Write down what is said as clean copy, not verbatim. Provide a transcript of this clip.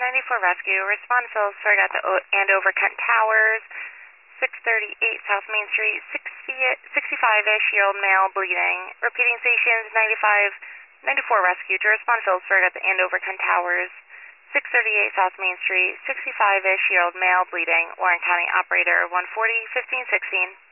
94 Rescue. Respond Phil Sorg at the Andover Kent Towers, 638 South Main Street, 65-ish year old male bleeding. Repeating stations 94 Rescue. To respond Phil Sorg at the Andover Kent Towers, 638 South Main Street, 65-ish year old male bleeding. Warren County Operator 140 1516.